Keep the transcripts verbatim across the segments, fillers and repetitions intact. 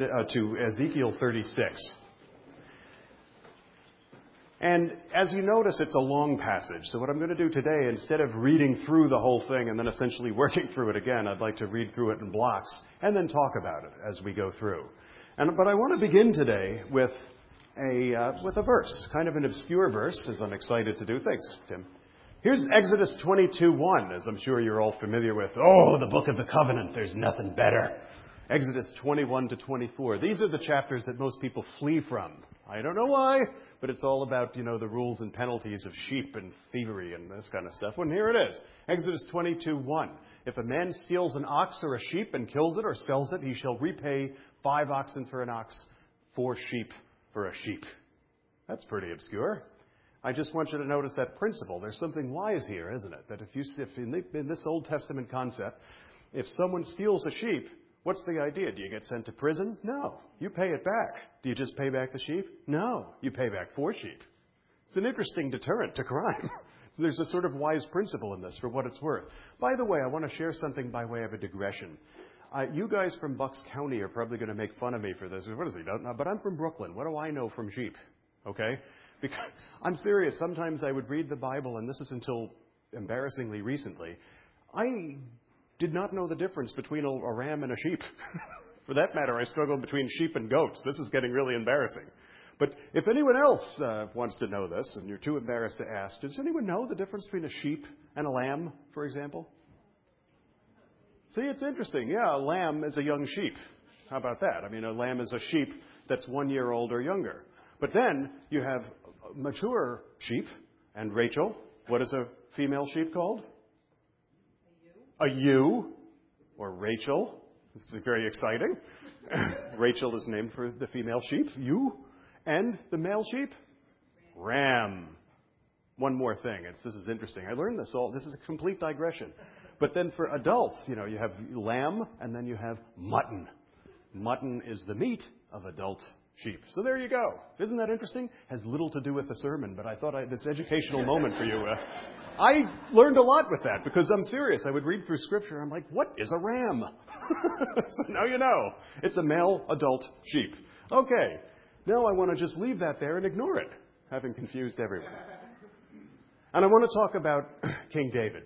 uh, to Ezekiel thirty-six. And as you notice, it's a long passage. So what I'm going to do today, instead of reading through the whole thing and then essentially working through it again, I'd like to read through it in blocks and then talk about it as we go through. And but I want to begin today with a uh, with a verse, kind of an obscure verse, as I'm excited to do. Thanks, Tim. Here's Exodus twenty-two one, as I'm sure you're all familiar with. Oh, the Book of the Covenant, there's nothing better. Exodus twenty-one to twenty-four. These are the chapters that most people flee from. I don't know why, but it's all about, you know, the rules and penalties of sheep and thievery and this kind of stuff. Well, here it is. Exodus twenty-two one. If a man steals an ox or a sheep and kills it or sells it, he shall repay five oxen for an ox, four sheep for a sheep. That's pretty obscure. I just want you to notice that principle. There's something wise here, isn't it? That if you, if in, the, in this Old Testament concept, if someone steals a sheep, what's the idea? Do you get sent to prison? No. You pay it back. Do you just pay back the sheep? No. You pay back four sheep. It's an interesting deterrent to crime. So there's a sort of wise principle in this for what it's worth. By the way, I want to share something by way of a digression. Uh, you guys from Bucks County are probably going to make fun of me for this. What is he? Don't know. But I'm from Brooklyn. What do I know from sheep? Okay? Because I'm serious. Sometimes I would read the Bible, and this is until embarrassingly recently. I did not know the difference between a, a ram and a sheep. For that matter, I struggled between sheep and goats. This is getting really embarrassing. But if anyone else uh, wants to know this, and you're too embarrassed to ask, does anyone know the difference between a sheep and a lamb, for example? See, it's interesting. Yeah, a lamb is a young sheep. How about that? I mean, a lamb is a sheep that's one year old or younger. But then you have mature sheep, and Rachel, what is a female sheep called? A ewe, or Rachel. This is very exciting. Rachel is named for the female sheep, ewe. And the male sheep? Ram. One more thing. It's, this is interesting. I learned this all. This is a complete digression. But then for adults, you know, you have lamb, and then you have mutton. Mutton is the meat of adult sheep. So there you go. Isn't that interesting? Has little to do with the sermon, but I thought I had this educational moment for you. Uh, I learned a lot with that because I'm serious. I would read through Scripture. I'm like, what is a ram? So now you know. It's a male adult sheep. Okay. Now I want to just leave that there and ignore it, having confused everyone. And I want to talk about King David.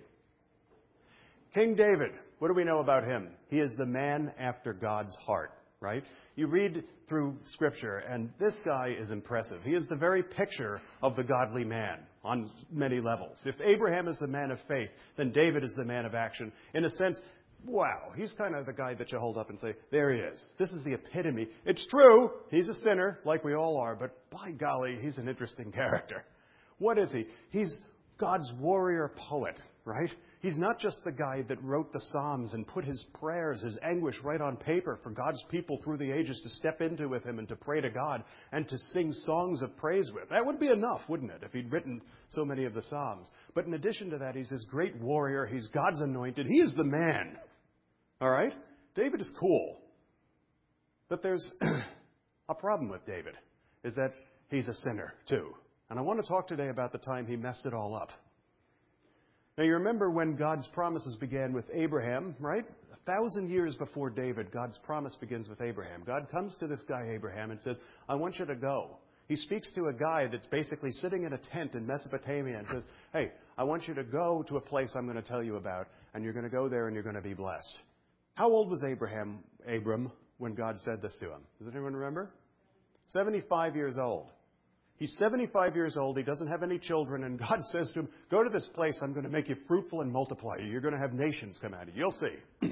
King David, what do we know about him? He is the man after God's heart, right? You read through Scripture, and this guy is impressive. He is the very picture of the godly man on many levels. If Abraham is the man of faith, then David is the man of action. In a sense, wow, he's kind of the guy that you hold up and say, there he is. This is the epitome. It's true, he's a sinner, like we all are, but by golly, he's an interesting character. What is he? He's God's warrior poet, right? He's not just the guy that wrote the Psalms and put his prayers, his anguish right on paper for God's people through the ages to step into with him and to pray to God and to sing songs of praise with. That would be enough, wouldn't it, if he'd written so many of the Psalms. But in addition to that, he's this great warrior. He's God's anointed. He is the man. All right? David is cool. But there's a problem with David, is that he's a sinner, too. And I want to talk today about the time he messed it all up. Now, you remember when God's promises began with Abraham, right? A thousand years before David, God's promise begins with Abraham. God comes to this guy, Abraham, and says, I want you to go. He speaks to a guy that's basically sitting in a tent in Mesopotamia and says, hey, I want you to go to a place I'm going to tell you about, and you're going to go there and you're going to be blessed. How old was Abraham, Abram, when God said this to him? Does anyone remember? seventy-five years old. He's seventy-five years old. He doesn't have any children. And God says to him, go to this place. I'm going to make you fruitful and multiply you. You're going to have nations come out of you. You'll see.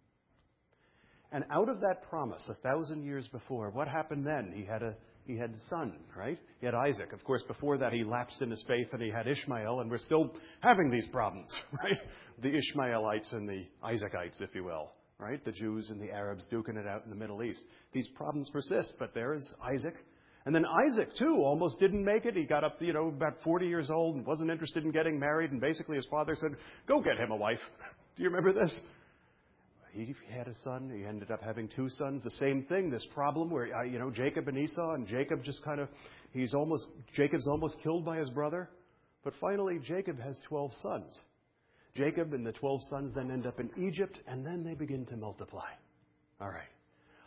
And out of that promise, a thousand years before, what happened then? He had a he had a son, right? He had Isaac. Of course, before that, he lapsed in his faith and he had Ishmael. And we're still having these problems, right? The Ishmaelites and the Isaacites, if you will, right? The Jews and the Arabs duking it out in the Middle East. These problems persist. But there is Isaac. And then Isaac, too, almost didn't make it. He got up, you know, about forty years old and wasn't interested in getting married. And basically his father said, go get him a wife. Do you remember this? He had a son. He ended up having two sons. The same thing, this problem where, you know, Jacob and Esau. And Jacob just kind of, he's almost, Jacob's almost killed by his brother. But finally, Jacob has twelve sons. Jacob and the twelve sons then end up in Egypt. And then they begin to multiply. All right.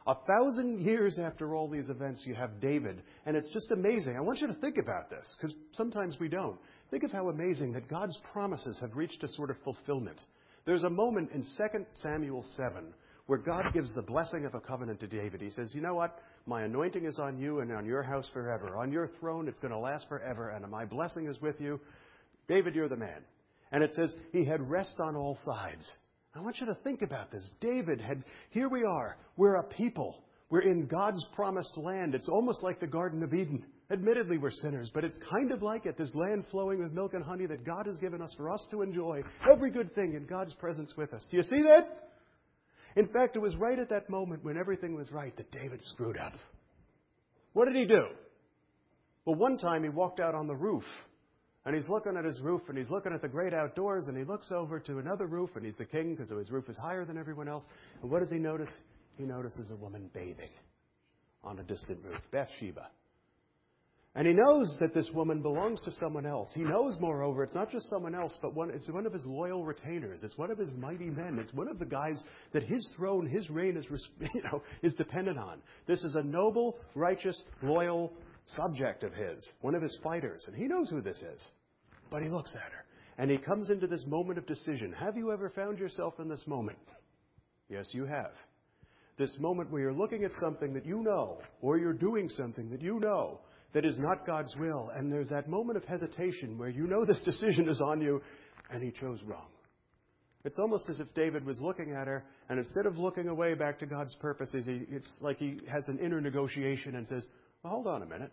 A thousand years after all these events, you have David. And it's just amazing. I want you to think about this, because sometimes we don't. Think of how amazing that God's promises have reached a sort of fulfillment. There's a moment in Second Samuel seven where God gives the blessing of a covenant to David. He says, you know what? My anointing is on you and on your house forever. On your throne, it's going to last forever, and my blessing is with you. David, you're the man. And it says he had rest on all sides. I want you to think about this. David had, here we are. We're a people. We're in God's promised land. It's almost like the Garden of Eden. Admittedly, we're sinners, but it's kind of like it. This land flowing with milk and honey that God has given us for us to enjoy. Every good thing in God's presence with us. Do you see that? In fact, it was right at that moment when everything was right that David screwed up. What did he do? Well, one time he walked out on the roof. And he's looking at his roof, and he's looking at the great outdoors, and he looks over to another roof, and he's the king because his roof is higher than everyone else. And what does he notice? He notices a woman bathing on a distant roof, Bathsheba. And he knows that this woman belongs to someone else. He knows, moreover, it's not just someone else, but one, it's one of his loyal retainers. It's one of his mighty men. It's one of the guys that his throne, his reign is, you know, is dependent on. This is a noble, righteous, loyal subject of his, one of his fighters. And he knows who this is. But he looks at her. And he comes into this moment of decision. Have you ever found yourself in this moment? Yes, you have. This moment where you're looking at something that you know, or you're doing something that you know that is not God's will. And there's that moment of hesitation where you know this decision is on you, and he chose wrong. It's almost as if David was looking at her, and instead of looking away back to God's purposes, he, it's like he has an inner negotiation and says, well, hold on a minute.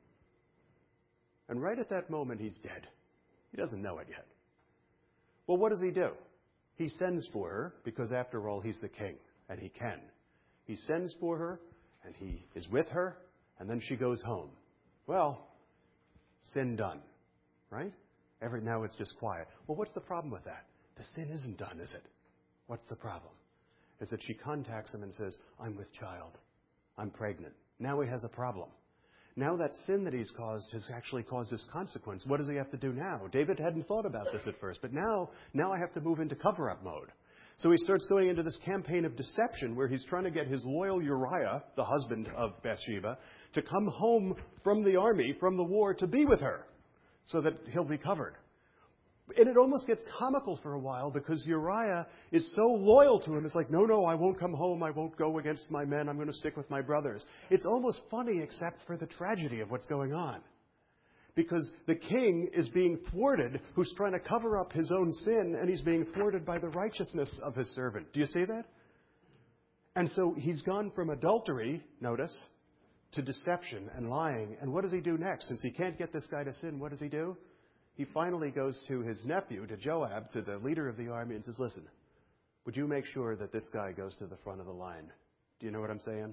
And right at that moment, he's dead. He doesn't know it yet. Well, what does he do? He sends for her, because after all, he's the king, and he can. He sends for her, and he is with her, and then she goes home. Well, sin done, right? Every now it's just quiet. Well, what's the problem with that? The sin isn't done, is it? What's the problem? Is that she contacts him and says, I'm with child. I'm pregnant. Now he has a problem. Now that sin that he's caused has actually caused this consequence. What does he have to do now? David hadn't thought about this at first, but now, now I have to move into cover-up mode. So he starts going into this campaign of deception where he's trying to get his loyal Uriah, the husband of Bathsheba, to come home from the army, from the war, to be with her so that he'll be covered. And it almost gets comical for a while because Uriah is so loyal to him. It's like, no, no, I won't come home. I won't go against my men. I'm going to stick with my brothers. It's almost funny except for the tragedy of what's going on. Because the king is being thwarted, who's trying to cover up his own sin, and he's being thwarted by the righteousness of his servant. Do you see that? And so he's gone from adultery, notice, to deception and lying. And what does he do next? Since he can't get this guy to sin, what does he do? He finally goes to his nephew, to Joab, to the leader of the army, and says, listen, would you make sure that this guy goes to the front of the line? Do you know what I'm saying?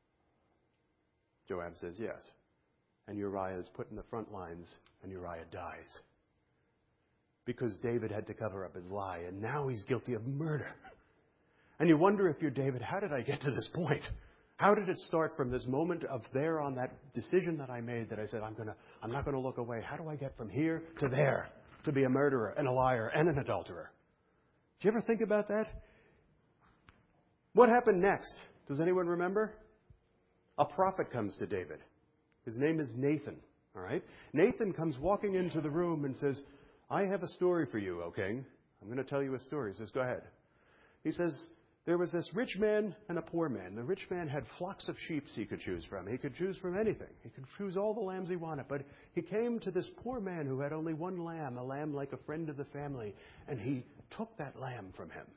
Joab says, yes. And Uriah is put in the front lines, and Uriah dies. Because David had to cover up his lie, and now he's guilty of murder. And you wonder if you're David, how did I get to this point? How did it start from this moment of there on that decision that I made that I said, I'm gonna, I'm not going to look away. How do I get from here to there to be a murderer and a liar and an adulterer? Do you ever think about that? What happened next? Does anyone remember? A prophet comes to David. His name is Nathan. All right? Nathan comes walking into the room and says, I have a story for you, O king. I'm going to tell you a story. He says, go ahead. He says, there was this rich man and a poor man. The rich man had flocks of sheep he could choose from. He could choose from anything. He could choose all the lambs he wanted. But he came to this poor man who had only one lamb, a lamb like a friend of the family, and he took that lamb from him.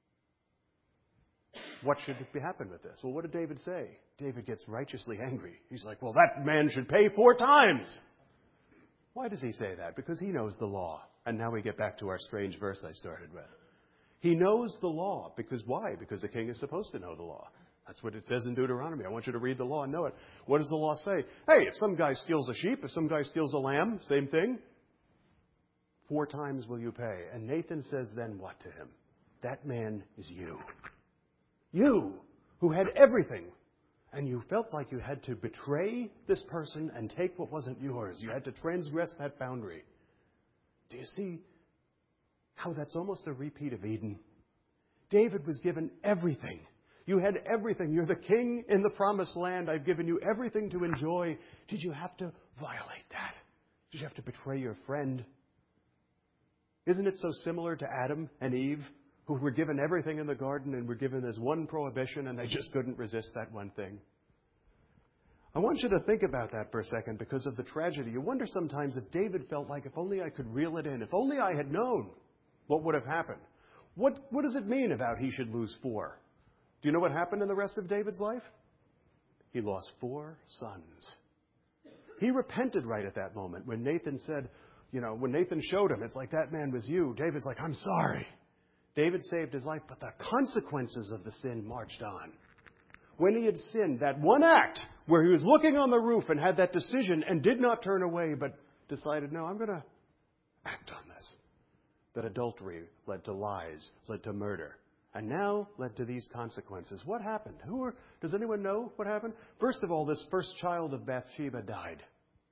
What should happen with this? Well, what did David say? David gets righteously angry. He's like, well, that man should pay four times. Why does he say that? Because he knows the law. And now we get back to our strange verse I started with. He knows the law. Because why? Because the king is supposed to know the law. That's what it says in Deuteronomy. I want you to read the law and know it. What does the law say? Hey, if some guy steals a sheep, if some guy steals a lamb, same thing. Four times will you pay. And Nathan says then what to him? That man is you. You, who had everything, and you felt like you had to betray this person and take what wasn't yours. You had to transgress that boundary. Do you see how that's almost a repeat of Eden? David was given everything. You had everything. You're the king in the promised land. I've given you everything to enjoy. Did you have to violate that? Did you have to betray your friend? Isn't it so similar to Adam and Eve, who were given everything in the garden and were given this one prohibition and they just couldn't resist that one thing? I want you to think about that for a second because of the tragedy. You wonder sometimes if David felt like, if only I could reel it in, if only I had known what would have happened. What, what does it mean about he should lose four? Do you know what happened in the rest of David's life? He lost four sons. He repented right at that moment when Nathan said, you know, when Nathan showed him, it's like, that man was you. David's like, I'm sorry. David saved his life, but the consequences of the sin marched on. When he had sinned, that one act where he was looking on the roof and had that decision and did not turn away, but decided, no, I'm going to act on this. That adultery led to lies, led to murder, and now led to these consequences. What happened? Who are, does anyone know what happened? First of all, this first child of Bathsheba died.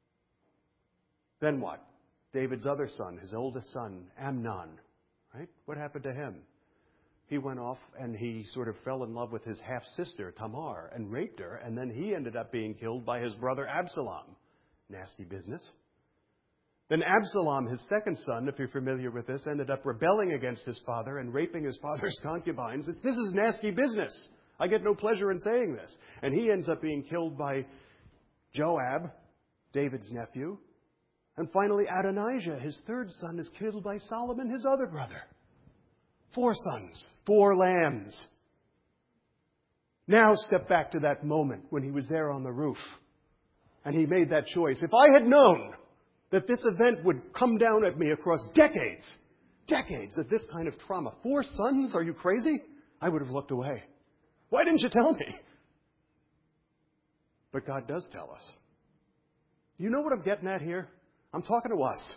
Then what? David's other son, his oldest son, Amnon, right? What happened to him? He went off and he sort of fell in love with his half-sister, Tamar, and raped her, and then he ended up being killed by his brother Absalom. Nasty business. Then Absalom, his second son, if you're familiar with this, ended up rebelling against his father and raping his father's concubines. It's, this is nasty business. I get no pleasure in saying this. And he ends up being killed by Joab, David's nephew. And finally, Adonijah, his third son, is killed by Solomon, his other brother. Four sons, four lambs. Now step back to that moment when he was there on the roof. And he made that choice. If I had known that this event would come down at me across decades, decades of this kind of trauma. Four sons? Are you crazy? I would have looked away. Why didn't you tell me? But God does tell us. You know what I'm getting at here? I'm talking to us.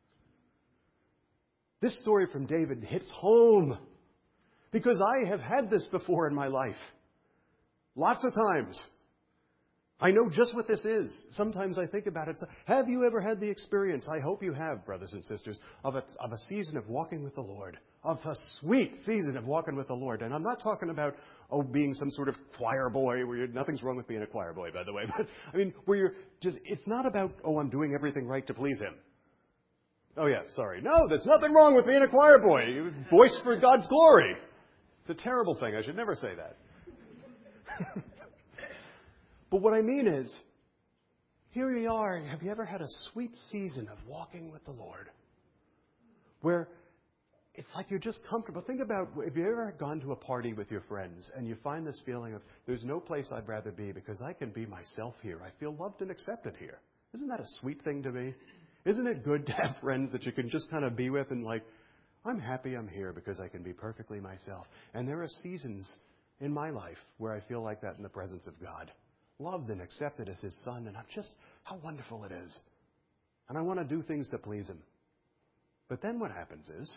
This story from David hits home because I have had this before in my life. Lots of times. I know just what this is. Sometimes I think about it. Have you ever had the experience, I hope you have, brothers and sisters, of a, of a season of walking with the Lord? Of a sweet season of walking with the Lord. And I'm not talking about, oh, being some sort of choir boy, where you're, nothing's wrong with being a choir boy, by the way. But, I mean, where you're just, it's not about, oh, I'm doing everything right to please Him. Oh, yeah, sorry. No, there's nothing wrong with being a choir boy. You voice for God's glory. It's a terrible thing. I should never say that. But what I mean is, here you are. Have you ever had a sweet season of walking with the Lord? Where it's like you're just comfortable. Think about, have you ever gone to a party with your friends and you find this feeling of, there's no place I'd rather be because I can be myself here. I feel loved and accepted here. Isn't that a sweet thing to be? Isn't it good to have friends that you can just kind of be with and like, I'm happy I'm here because I can be perfectly myself. And there are seasons in my life where I feel like that in the presence of God. Loved and accepted as His Son. And I'm just, how wonderful it is. And I want to do things to please Him. But then what happens is,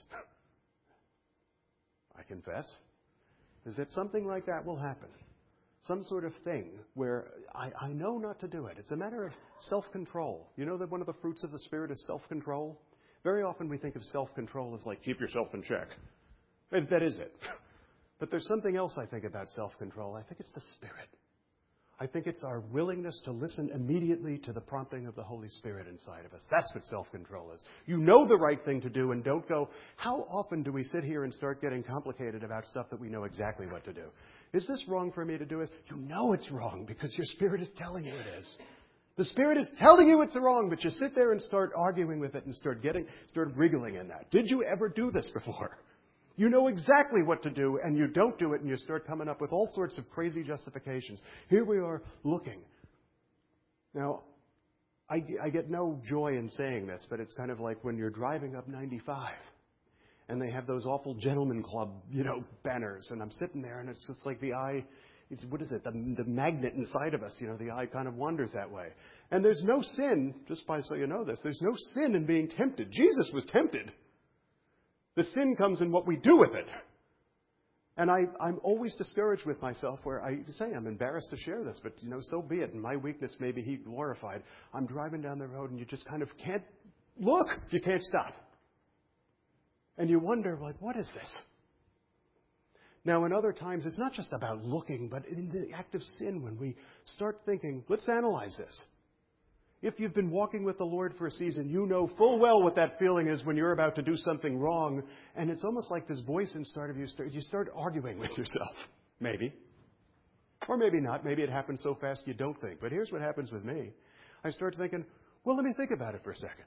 I confess, is that something like that will happen. Some sort of thing where I, I know not to do it. It's a matter of self-control. You know that one of the fruits of the Spirit is self-control? Very often we think of self-control as like, keep yourself in check. And that is it. But there's something else I think about self-control. I think it's the Spirit. I think it's our willingness to listen immediately to the prompting of the Holy Spirit inside of us. That's what self-control is. You know the right thing to do and don't go, how often do we sit here and start getting complicated about stuff that we know exactly what to do? Is this wrong for me to do it? You know it's wrong because your Spirit is telling you it is. The Spirit is telling you it's wrong, but you sit there and start arguing with it and start getting, start wriggling in that. Did you ever do this before? You know exactly what to do, and you don't do it, and you start coming up with all sorts of crazy justifications. Here we are looking. Now, I, I get no joy in saying this, but it's kind of like when you're driving up ninety-five, and they have those awful gentleman club, you know, banners, and I'm sitting there, and it's just like the eye, it's, what is it, the, the magnet inside of us, you know, the eye kind of wanders that way. And there's no sin, just by so you know this, there's no sin in being tempted. Jesus was tempted. The sin comes in what we do with it. And I, I'm always discouraged with myself where I say I'm embarrassed to share this, but, you know, so be it. In my weakness, maybe He glorified. I'm driving down the road and you just kind of can't look. You can't stop. And you wonder, like, what is this? Now, in other times, it's not just about looking, but in the act of sin, when we start thinking, let's analyze this. If you've been walking with the Lord for a season, you know full well what that feeling is when you're about to do something wrong, and it's almost like this voice inside of you, start, you start arguing with yourself, maybe. Or maybe not. Maybe it happens so fast you don't think. But here's what happens with me. I start thinking, well, let me think about it for a second.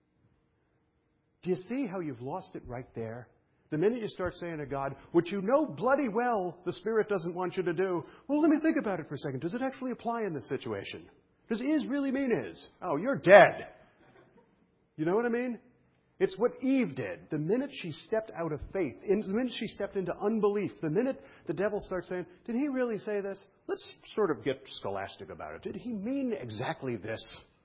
Do you see how you've lost it right there? The minute you start saying to God, what you know bloody well the Spirit doesn't want you to do, well, let me think about it for a second. Does it actually apply in this situation? Does is really mean is? Oh, you're dead. You know what I mean? It's what Eve did. The minute she stepped out of faith, in, the minute she stepped into unbelief, the minute the devil starts saying, did he really say this? Let's sort of get scholastic about it. Did he mean exactly this?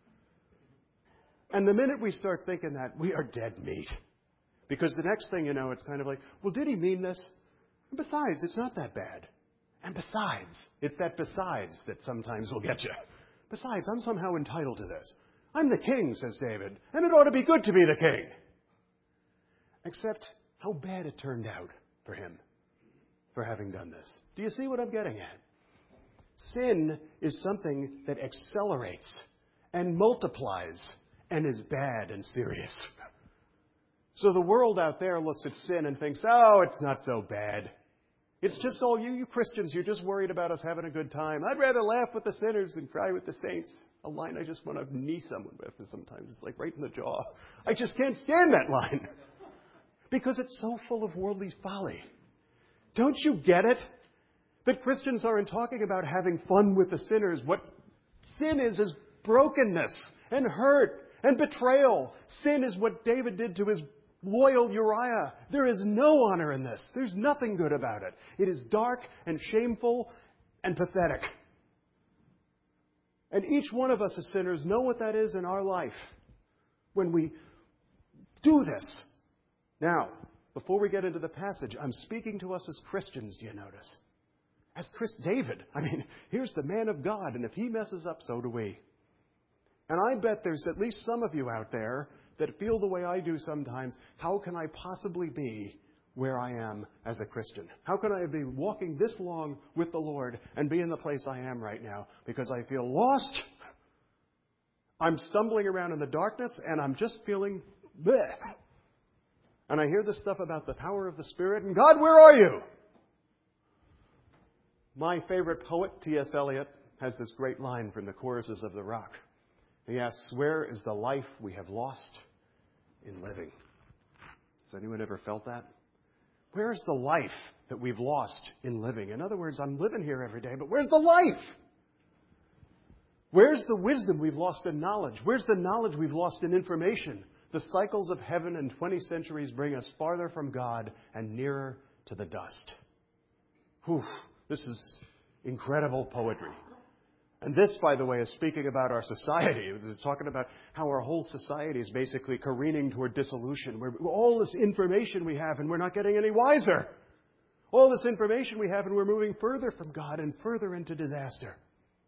And the minute we start thinking that, we are dead meat. Because the next thing you know, it's kind of like, well, did he mean this? And besides, it's not that bad. And besides, it's that besides that sometimes will get you. Besides, I'm somehow entitled to this. I'm the king, says David, and it ought to be good to be the king. Except how bad it turned out for him for having done this. Do you see what I'm getting at? Sin is something that accelerates and multiplies and is bad and serious. So the world out there looks at sin and thinks, oh, it's not so bad. It's just all you, you Christians, you're just worried about us having a good time. I'd rather laugh with the sinners than cry with the saints. A line I just want to knee someone with, and sometimes it's like right in the jaw. I just can't stand that line. Because it's so full of worldly folly. Don't you get it? That Christians aren't talking about having fun with the sinners. What sin is, is brokenness and hurt and betrayal. Sin is what David did to his loyal Uriah. There is no honor in this. There's nothing good about it. It is dark and shameful and pathetic. And each one of us as sinners know what that is in our life when we do this. Now, before we get into the passage, I'm speaking to us as Christians, do you notice? As Chris David. I mean, here's the man of God, and if he messes up, so do we. And I bet there's at least some of you out there that feel the way I do sometimes. How can I possibly be where I am as a Christian? How can I be walking this long with the Lord and be in the place I am right now? Because I feel lost. I'm stumbling around in the darkness, and I'm just feeling bleh. And I hear this stuff about the power of the Spirit, and God, where are you? My favorite poet, T S Eliot, has this great line from the choruses of The Rock. He asks, where is the life we have lost in living? Has anyone ever felt that? Where is the life that we've lost in living? In other words, I'm living here every day, but where's the life? Where's the wisdom we've lost in knowledge? Where's the knowledge we've lost in information? The cycles of heaven and twenty centuries bring us farther from God and nearer to the dust. Whew, this is incredible poetry. And this, by the way, is speaking about our society. It's talking about how our whole society is basically careening toward dissolution. We're, all this information we have, and we're not getting any wiser. All this information we have, and we're moving further from God and further into disaster.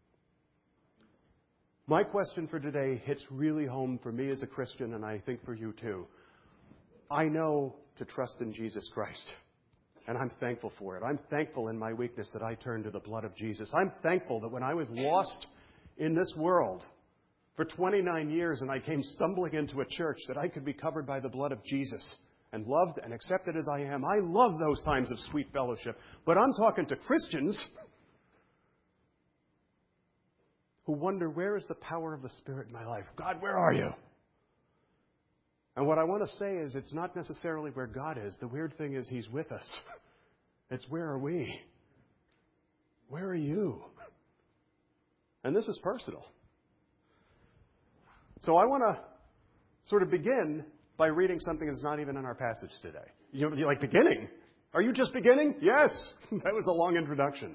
My question for today hits really home for me as a Christian, and I think for you too. I know to trust in Jesus Christ. And I'm thankful for it. I'm thankful in my weakness that I turned to the blood of Jesus. I'm thankful that when I was lost in this world for twenty-nine years and I came stumbling into a church, that I could be covered by the blood of Jesus and loved and accepted as I am. I love those times of sweet fellowship. But I'm talking to Christians who wonder, where is the power of the Spirit in my life? God, where are you? And what I want to say is, it's not necessarily where God is. The weird thing is, He's with us. It's where are we? Where are you? And this is personal. So I want to sort of begin by reading something that's not even in our passage today. You know, you're like, beginning? Are you just beginning? Yes. That was a long introduction.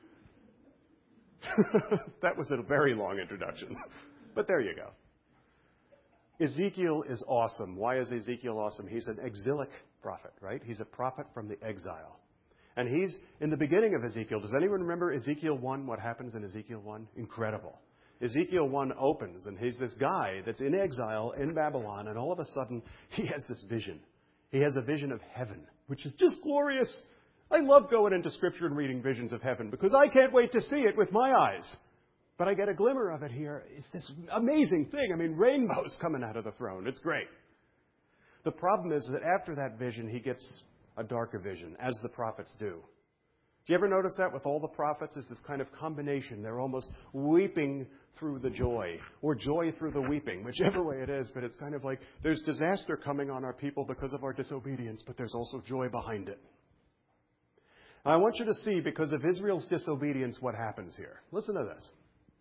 That was a very long introduction. But there you go. Ezekiel is awesome. Why is Ezekiel awesome? He's an exilic prophet, right? He's a prophet from the exile. And he's in the beginning of Ezekiel. Does anyone remember Ezekiel one? What happens in Ezekiel one? Incredible. Ezekiel one opens, and he's this guy that's in exile in Babylon, and all of a sudden he has this vision. He has a vision of heaven, which is just glorious. I love going into Scripture and reading visions of heaven because I can't wait to see it with my eyes. But I get a glimmer of it here. It's this amazing thing. I mean, rainbows coming out of the throne. It's great. The problem is that after that vision, he gets a darker vision, as the prophets do. Do you ever notice that with all the prophets? It's this kind of combination. They're almost weeping through the joy, or joy through the weeping, whichever way it is. But it's kind of like there's disaster coming on our people because of our disobedience, but there's also joy behind it. Now, I want you to see, because of Israel's disobedience, what happens here. Listen to this.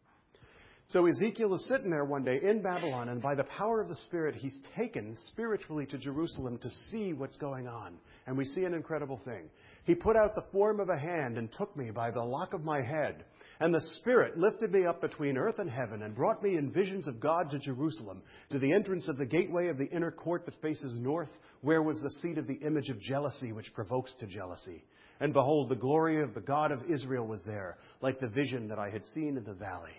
So Ezekiel is sitting there one day in Babylon, and by the power of the Spirit, he's taken spiritually to Jerusalem to see what's going on. And we see an incredible thing. He put out the form of a hand and took me by the lock of my head. And the Spirit lifted me up between earth and heaven and brought me in visions of God to Jerusalem, to the entrance of the gateway of the inner court that faces north, where was the seat of the image of jealousy, which provokes to jealousy. And behold, the glory of the God of Israel was there, like the vision that I had seen in the valley.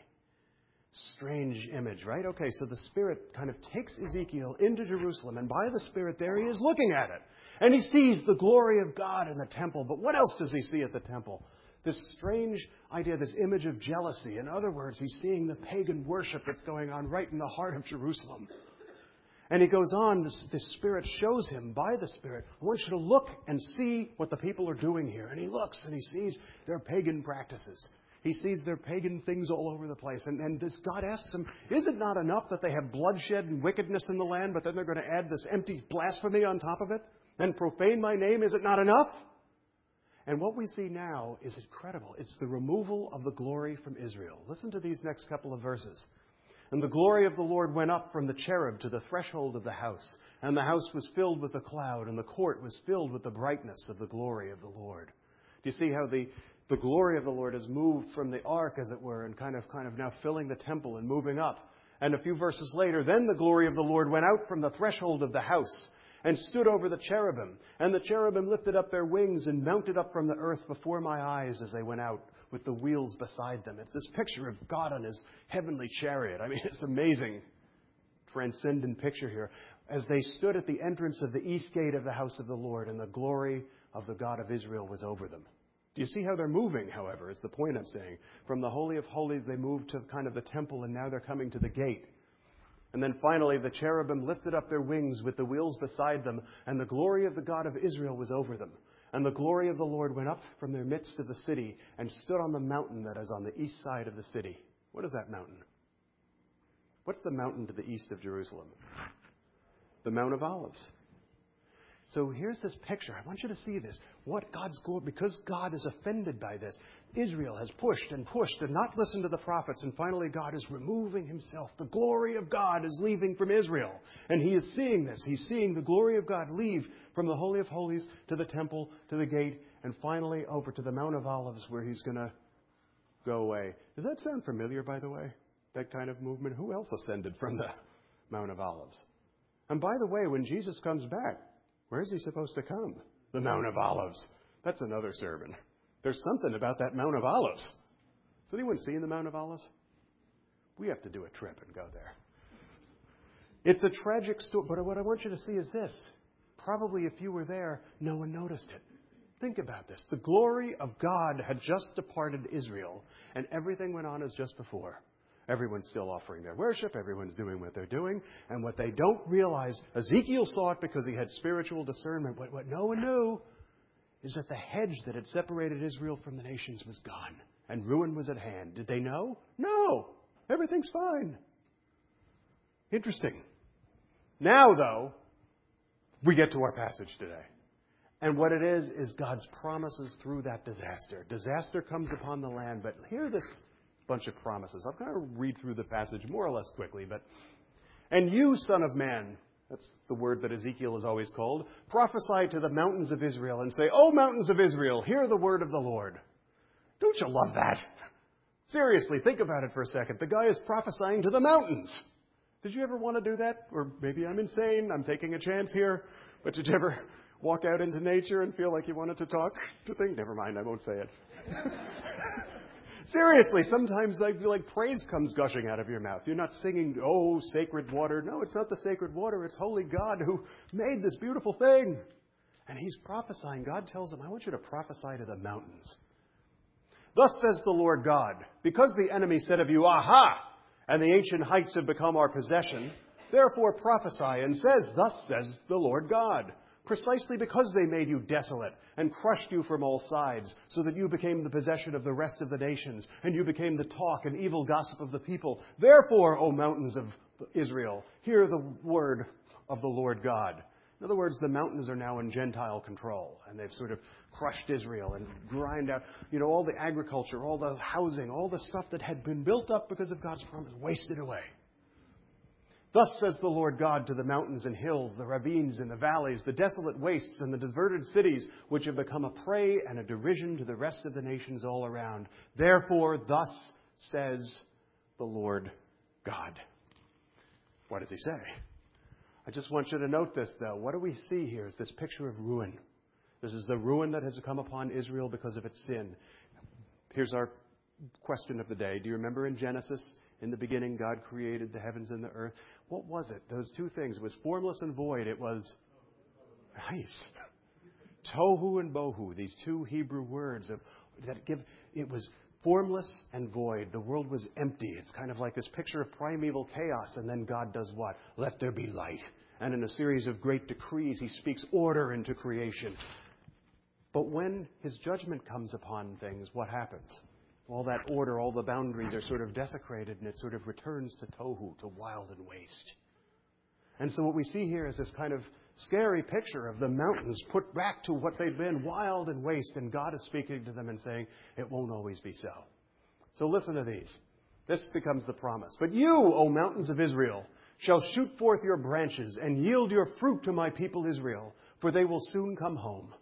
Strange image, right? Okay, so the Spirit kind of takes Ezekiel into Jerusalem, and by the Spirit there he is looking at it. And he sees the glory of God in the temple. But what else does he see at the temple? This strange idea, this image of jealousy. In other words, he's seeing the pagan worship that's going on right in the heart of Jerusalem. And he goes on, this, this Spirit shows him, by the Spirit, I want you to look and see what the people are doing here. And he looks and he sees their pagan practices. He sees their pagan things all over the place. And, and this God asks him, is it not enough that they have bloodshed and wickedness in the land, but then they're going to add this empty blasphemy on top of it and profane my name? Is it not enough? And what we see now is incredible. It's the removal of the glory from Israel. Listen to these next couple of verses. And the glory of the Lord went up from the cherub to the threshold of the house. And the house was filled with a cloud, and the court was filled with the brightness of the glory of the Lord. Do you see how the The glory of the Lord has moved from the ark, as it were, and kind of kind of now filling the temple and moving up. And a few verses later, then the glory of the Lord went out from the threshold of the house and stood over the cherubim. And the cherubim lifted up their wings and mounted up from the earth before my eyes as they went out, with the wheels beside them. It's this picture of God on his heavenly chariot. I mean, it's amazing, transcendent picture here. As they stood at the entrance of the east gate of the house of the Lord, and the glory of the God of Israel was over them. Do you see how they're moving, however, is the point I'm saying. From the Holy of Holies, they moved to kind of the temple, and now they're coming to the gate. And then finally, the cherubim lifted up their wings with the wheels beside them, and the glory of the God of Israel was over them. And the glory of the Lord went up from their midst of the city and stood on the mountain that is on the east side of the city. What is that mountain? What's the mountain to the east of Jerusalem? The Mount of Olives. So here's this picture. I want you to see this. What God's glory, because God is offended by this, Israel has pushed and pushed and not listened to the prophets, and finally God is removing himself. The glory of God is leaving from Israel. And he is seeing this. He's seeing the glory of God leave from the Holy of Holies to the temple, to the gate, and finally over to the Mount of Olives, where he's going to go away. Does that sound familiar, by the way? That kind of movement? Who else ascended from the Mount of Olives? And by the way, when Jesus comes back, where is he supposed to come? The Mount of Olives. That's another sermon. There's something about that Mount of Olives. Has anyone seen the Mount of Olives? We have to do a trip and go there. It's a tragic story, but what I want you to see is this. Probably if you were there, no one noticed it. Think about this. The glory of God had just departed Israel, and everything went on as just before. Everyone's still offering their worship. Everyone's doing what they're doing. And what they don't realize, Ezekiel saw it because he had spiritual discernment. But what no one knew is that the hedge that had separated Israel from the nations was gone. And ruin was at hand. Did they know? No. Everything's fine. Interesting. Now, though, we get to our passage today. And what it is, is God's promises through that disaster. Disaster comes upon the land, but hear this bunch of promises. I'm going to read through the passage more or less quickly, but and you, son of man, that's the word that Ezekiel is always called, prophesy to the mountains of Israel and say, O mountains of Israel, hear the word of the Lord. Don't you love that? Seriously, think about it for a second. The guy is prophesying to the mountains. Did you ever want to do that? Or maybe I'm insane, I'm taking a chance here, but did you ever walk out into nature and feel like you wanted to talk to things? Never mind, I won't say it. Seriously, sometimes I feel like praise comes gushing out of your mouth. You're not singing, oh, sacred water. No, it's not the sacred water. It's holy God who made this beautiful thing. And he's prophesying. God tells him, I want you to prophesy to the mountains. Thus says the Lord God, because the enemy said of you, Aha! And the ancient heights have become our possession, therefore prophesy and says, Thus says the Lord God. Precisely because they made you desolate and crushed you from all sides, so that you became the possession of the rest of the nations, and you became the talk and evil gossip of the people. Therefore, O mountains of Israel, hear the word of the Lord God. In other words, the mountains are now in Gentile control, and they've sort of crushed Israel and grind out, you know, all the agriculture, all the housing, all the stuff that had been built up because of God's promise, wasted away. Thus says the Lord God to the mountains and hills, the ravines and the valleys, the desolate wastes and the deserted cities, which have become a prey and a derision to the rest of the nations all around. Therefore, thus says the Lord God. What does he say? I just want you to note this, though. What do we see here is this picture of ruin. This is the ruin that has come upon Israel because of its sin. Here's our question of the day. Do you remember in Genesis, in the beginning, God created the heavens and the earth? What was it? Those two things. It was formless and void. It was nice. Tohu and bohu, these two Hebrew words of, that give, it was formless and void. The world was empty. It's kind of like this picture of primeval chaos. And then God does what? Let there be light. And in a series of great decrees, he speaks order into creation. But when his judgment comes upon things, what happens? All that order, all the boundaries are sort of desecrated, and it sort of returns to tohu, to wild and waste. And so what we see here is this kind of scary picture of the mountains put back to what they've been, wild and waste, and God is speaking to them and saying, it won't always be so. So listen to these. This becomes the promise. But you, O mountains of Israel, shall shoot forth your branches and yield your fruit to my people Israel, for they will soon come home.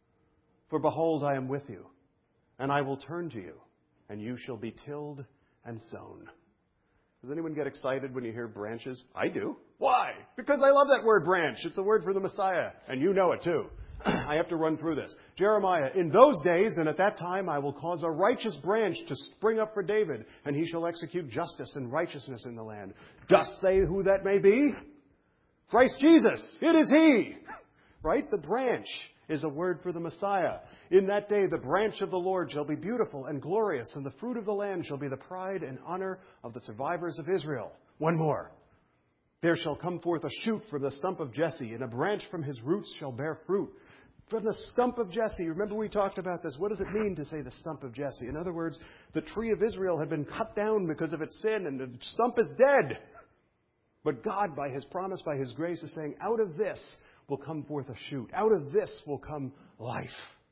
For behold, I am with you, and I will turn to you, and you shall be tilled and sown. Does anyone get excited when you hear branches? I do. Why? Because I love that word branch. It's a word for the Messiah, and you know it too. I have to run through this. Jeremiah, in those days and at that time I will cause a righteous branch to spring up for David, and he shall execute justice and righteousness in the land. Dost say who that may be? Christ Jesus. It is he. Right? The branch is a word for the Messiah. In that day the branch of the Lord shall be beautiful and glorious, and the fruit of the land shall be the pride and honor of the survivors of Israel. One more. There shall come forth a shoot from the stump of Jesse, and a branch from his roots shall bear fruit. From the stump of Jesse, remember we talked about this. What does it mean to say the stump of Jesse? In other words, the tree of Israel had been cut down because of its sin, and the stump is dead. But God, by his promise, by his grace, is saying, out of this will come forth a shoot. Out of this will come life.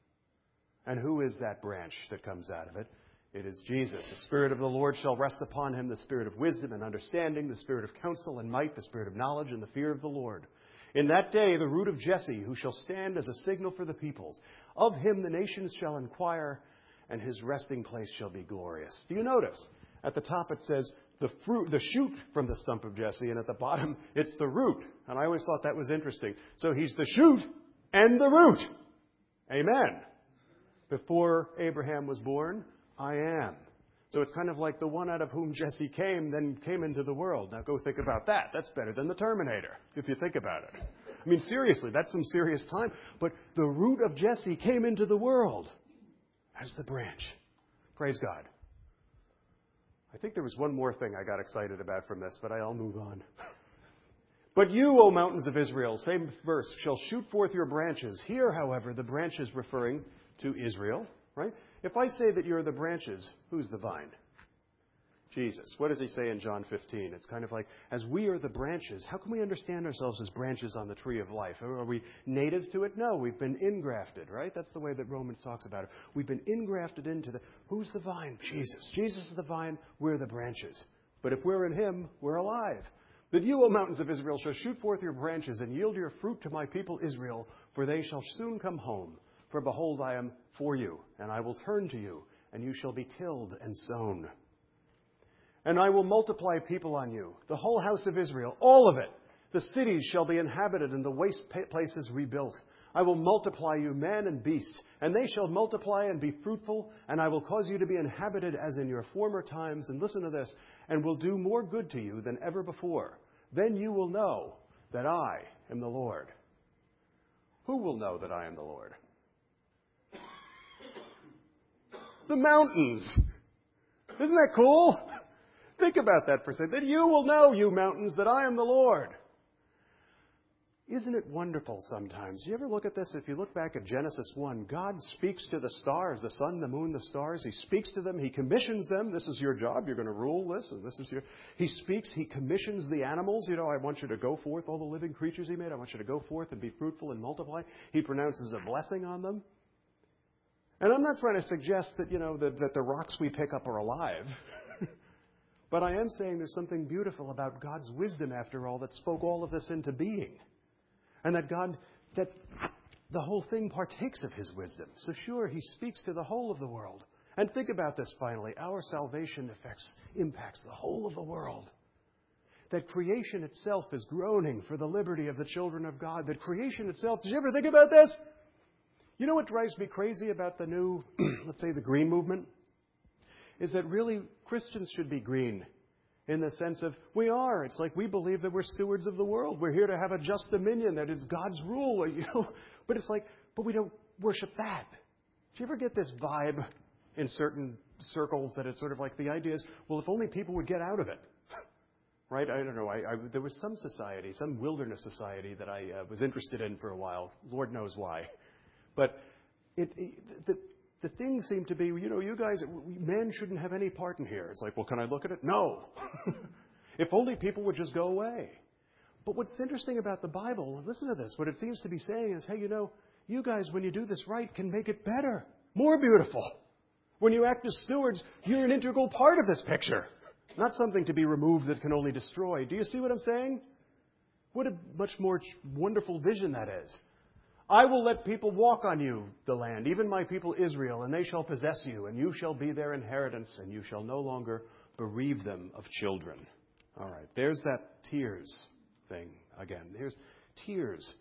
And who is that branch that comes out of it? It is Jesus. The Spirit of the Lord shall rest upon him, the Spirit of wisdom and understanding, the Spirit of counsel and might, the Spirit of knowledge and the fear of the Lord. In that day, the root of Jesse, who shall stand as a signal for the peoples, of him the nations shall inquire, and his resting place shall be glorious. Do you notice? At the top it says, the fruit, the shoot from the stump of Jesse, and at the bottom it's the root. And I always thought that was interesting. So he's the shoot and the root. Amen. Before Abraham was born, I am. So it's kind of like the one out of whom Jesse came, then came into the world. Now go think about that. That's better than the Terminator, if you think about it. I mean, seriously, that's some serious time. But the root of Jesse came into the world as the branch. Praise God. I think there was one more thing I got excited about from this, but I'll move on. But you, O mountains of Israel, same verse, shall shoot forth your branches. Here, however, the branch is referring to Israel, right? If I say that you're the branches, who's the vine? Jesus. What does he say in John fifteen? It's kind of like, as we are the branches, how can we understand ourselves as branches on the tree of life? Are we native to it? No, we've been ingrafted, right? That's the way that Romans talks about it. We've been ingrafted into the... Who's the vine? Jesus. Jesus is the vine, we're the branches. But if we're in him, we're alive. That you, O mountains of Israel, shall shoot forth your branches and yield your fruit to my people Israel, for they shall soon come home. For behold, I am for you, and I will turn to you, and you shall be tilled and sown. And I will multiply people on you, the whole house of Israel, all of it. The cities shall be inhabited, and the waste places rebuilt. I will multiply you, man and beast, and they shall multiply and be fruitful, and I will cause you to be inhabited as in your former times. And listen to this, and will do more good to you than ever before. Then you will know that I am the Lord. Who will know that I am the Lord? The mountains. Isn't that cool? Think about that for a second. That you will know, you mountains, that I am the Lord. Isn't it wonderful sometimes? Do you ever look at this? If you look back at Genesis one, God speaks to the stars, the sun, the moon, the stars. He speaks to them. He commissions them. This is your job. You're going to rule this, and this is your... He speaks. He commissions the animals. You know, I want you to go forth, all the living creatures He made. I want you to go forth and be fruitful and multiply. He pronounces a blessing on them. And I'm not trying to suggest that, you know, that, that the rocks we pick up are alive. But I am saying there's something beautiful about God's wisdom, after all, that spoke all of this into being. And that God, that the whole thing partakes of His wisdom. So sure, He speaks to the whole of the world. And think about this finally. Our salvation affects, impacts the whole of the world. That creation itself is groaning for the liberty of the children of God. That creation itself, did you ever think about this? You know what drives me crazy about the new, let's say, the green movement? Is that really Christians should be green. In the sense of, we are. It's like we believe that we're stewards of the world. We're here to have a just dominion, that it's God's rule. You know? But it's like, but we don't worship that. Do you ever get this vibe in certain circles that it's sort of like the idea is, well, if only people would get out of it. Right? I don't know. I, I, there was some society, some wilderness society that I uh, was interested in for a while. Lord knows why. But it, it the, The thing seemed to be, you know, you guys, men shouldn't have any part in here. It's like, well, can I look at it? No. If only people would just go away. But what's interesting about the Bible, listen to this, what it seems to be saying is, hey, you know, you guys, when you do this right, can make it better, more beautiful. When you act as stewards, you're an integral part of this picture, not something to be removed that can only destroy. Do you see what I'm saying? What a much more wonderful vision that is. I will let people walk on you, the land, even my people Israel, and they shall possess you, and you shall be their inheritance, and you shall no longer bereave them of children. All right, there's that tears thing again. There's tears.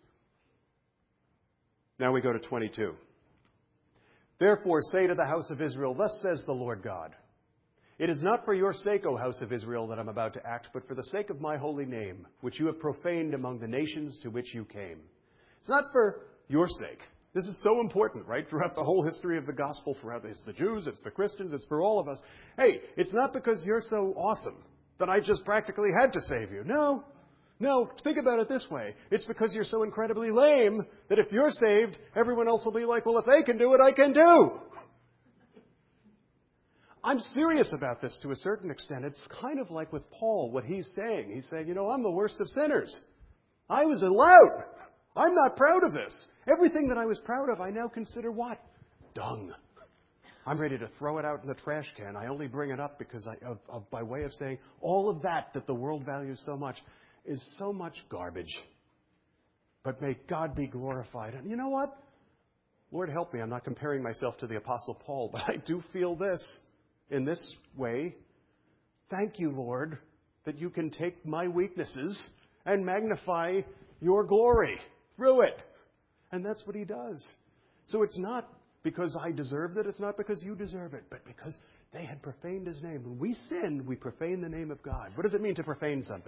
Now we go to twenty-two. Therefore say to the house of Israel, thus says the Lord God, it is not for your sake, O house of Israel, that I'm about to act, but for the sake of my holy name, which you have profaned among the nations to which you came. It's not for your sake. This is so important, right? Throughout the whole history of the gospel, throughout it's the Jews, it's the Christians, it's for all of us. Hey, it's not because you're so awesome that I just practically had to save you. No. No, think about it this way. It's because you're so incredibly lame that if you're saved, everyone else will be like, well, if they can do it, I can do. I'm serious about this to a certain extent. It's kind of like with Paul, what he's saying. He's saying, you know, I'm the worst of sinners. I was allowed. I'm not proud of this. Everything that I was proud of, I now consider what? Dung. I'm ready to throw it out in the trash can. I only bring it up because I, of, of, by way of saying all of that that the world values so much is so much garbage. But may God be glorified. And you know what? Lord help me. I'm not comparing myself to the Apostle Paul, but I do feel this in this way. Thank you, Lord, that you can take my weaknesses and magnify your glory through it. And that's what he does. So it's not because I deserved it. It's not because you deserve it. But because they had profaned his name. When we sin, we profane the name of God. What does it mean to profane something?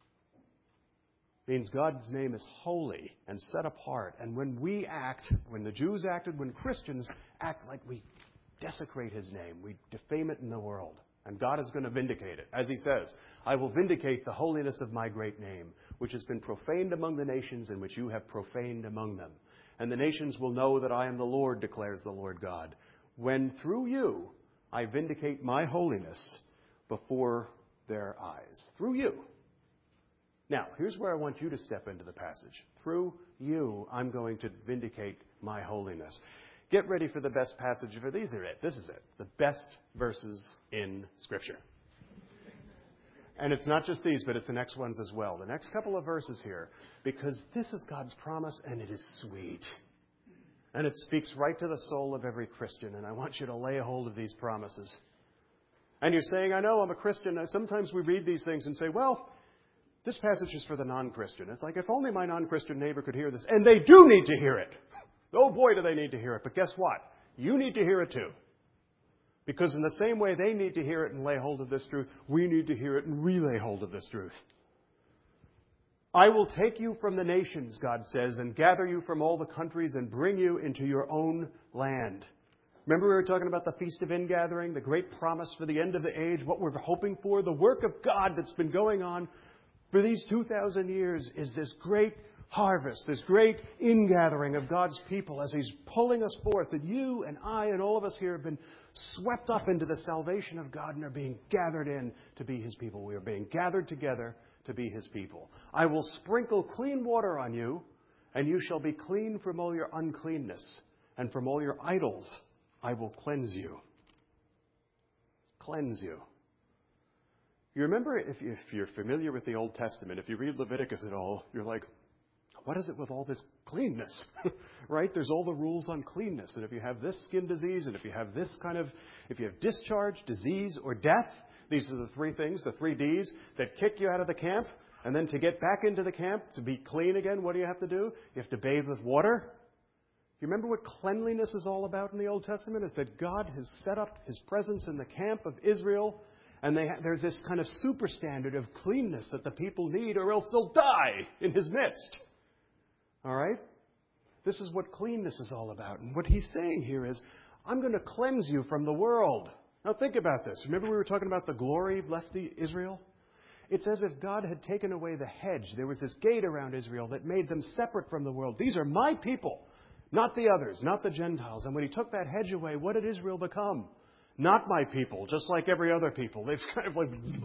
It means God's name is holy and set apart. And when we act, when the Jews acted, when Christians act like we desecrate his name, we defame it in the world. And God is going to vindicate it. As he says, I will vindicate the holiness of my great name, which has been profaned among the nations and which you have profaned among them. And the nations will know that I am the Lord, declares the Lord God, when through you I vindicate my holiness before their eyes. Through you. Now, here's where I want you to step into the passage. Through you, I'm going to vindicate my holiness. Get ready for the best passage, for these are it. This is it. The best verses in Scripture. And it's not just these, but it's the next ones as well. The next couple of verses here, because this is God's promise and it is sweet. And it speaks right to the soul of every Christian. And I want you to lay hold of these promises. And you're saying, I know I'm a Christian. Sometimes we read these things and say, well, this passage is for the non-Christian. It's like, if only my non-Christian neighbor could hear this. And they do need to hear it. Oh boy, do they need to hear it. But guess what? You need to hear it too. Because in the same way they need to hear it and lay hold of this truth, we need to hear it and relay hold of this truth. I will take you from the nations, God says, and gather you from all the countries and bring you into your own land. Remember we were talking about the Feast of Ingathering, the great promise for the end of the age, what we're hoping for, the work of God that's been going on for these two thousand years is this great harvest, this great ingathering of God's people as He's pulling us forth. That you and I and all of us here have been swept up into the salvation of God and are being gathered in to be His people. We are being gathered together to be His people. I will sprinkle clean water on you, and you shall be clean from all your uncleanness, and from all your idols I will cleanse you. Cleanse you. You remember, if you're familiar with the Old Testament, if you read Leviticus at all, you're like, what is it with all this cleanness? Right? There's all the rules on cleanness. And if you have this skin disease, and if you have this kind of, if you have discharge, disease, or death, these are the three things, the three Ds, that kick you out of the camp. And then to get back into the camp, to be clean again, what do you have to do? You have to bathe with water. You remember what cleanliness is all about in the Old Testament? It's that God has set up His presence in the camp of Israel. And they ha- there's this kind of super standard of cleanness that the people need, or else they'll die in His midst. All right? This is what cleanness is all about. And what He's saying here is, I'm going to cleanse you from the world. Now think about this. Remember we were talking about the glory left the Israel? It's as if God had taken away the hedge. There was this gate around Israel that made them separate from the world. These are my people, not the others, not the Gentiles. And when He took that hedge away, what did Israel become? Not my people, just like every other people. They've kind of like,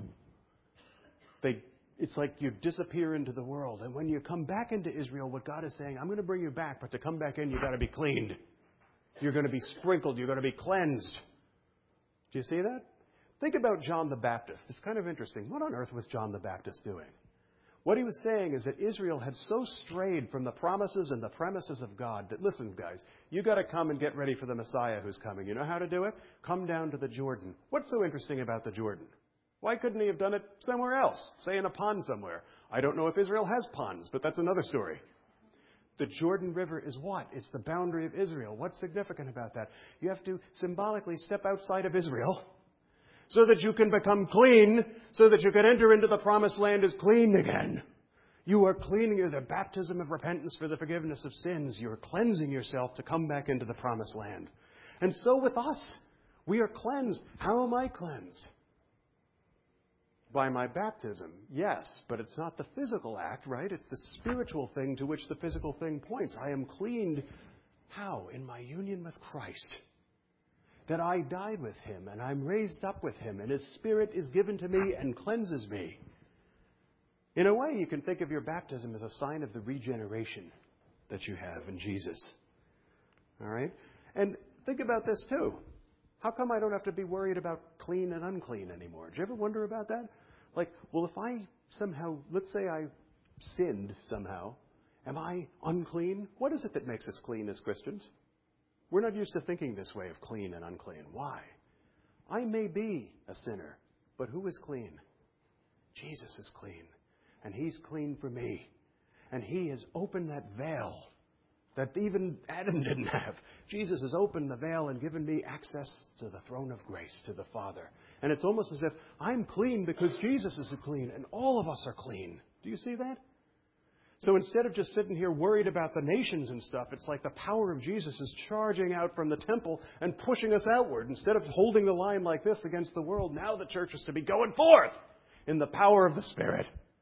they, it's like you disappear into the world. And when you come back into Israel, what God is saying, I'm going to bring you back, but to come back in, you've got to be cleaned. You're going to be sprinkled. You're going to be cleansed. Do you see that? Think about John the Baptist. It's kind of interesting. What on earth was John the Baptist doing? What he was saying is that Israel had so strayed from the promises and the premises of God that, listen, guys, you got to come and get ready for the Messiah who's coming. You know how to do it? Come down to the Jordan. What's so interesting about the Jordan? Why couldn't He have done it somewhere else, say in a pond somewhere? I don't know if Israel has ponds, but that's another story. The Jordan River is what? It's the boundary of Israel. What's significant about that? You have to symbolically step outside of Israel so that you can become clean, so that you can enter into the promised land as clean again. You are cleaning. You're the baptism of repentance for the forgiveness of sins. You're cleansing yourself to come back into the promised land. And so with us, we are cleansed. How am I cleansed? By my baptism, yes, but it's not the physical act, right? It's the spiritual thing to which the physical thing points. I am cleaned. How? In my union with Christ. That I died with Him and I'm raised up with Him and His Spirit is given to me and cleanses me. In a way, you can think of your baptism as a sign of the regeneration that you have in Jesus. All right? And think about this too. How come I don't have to be worried about clean and unclean anymore? Do you ever wonder about that? Like, well, if I somehow, let's say I sinned somehow, am I unclean? What is it that makes us clean as Christians? We're not used to thinking this way of clean and unclean. Why? I may be a sinner, but who is clean? Jesus is clean. And He's clean for me. And He has opened that veil that even Adam didn't have. Jesus has opened the veil and given me access to the throne of grace, to the Father. And it's almost as if I'm clean because Jesus is clean and all of us are clean. Do you see that? So instead of just sitting here worried about the nations and stuff, it's like the power of Jesus is charging out from the temple and pushing us outward. Instead of holding the line like this against the world, now the church is to be going forth in the power of the Spirit.